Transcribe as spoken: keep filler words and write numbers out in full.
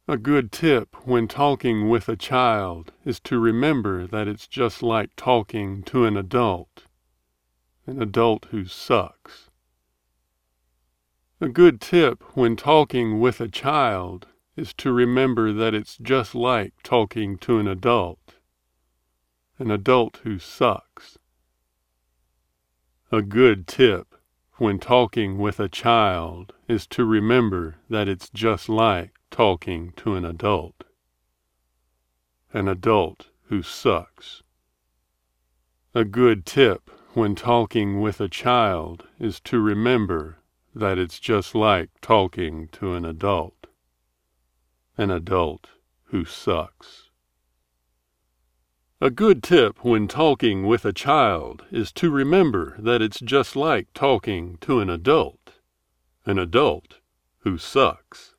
A good tip when talking with a child is to remember that it's just like talking to an adult, an adult who sucks. A good tip when talking with a child is to remember that it's just like talking to an adult, an adult who sucks. A good tip when talking with a child is to remember that it's just like talking to an adult, an adult who sucks. A good tip when talking with a child is to remember that it's just like talking to an adult, an adult who sucks. A good tip when talking with a child is to remember that it's just like talking to an adult, an adult who sucks.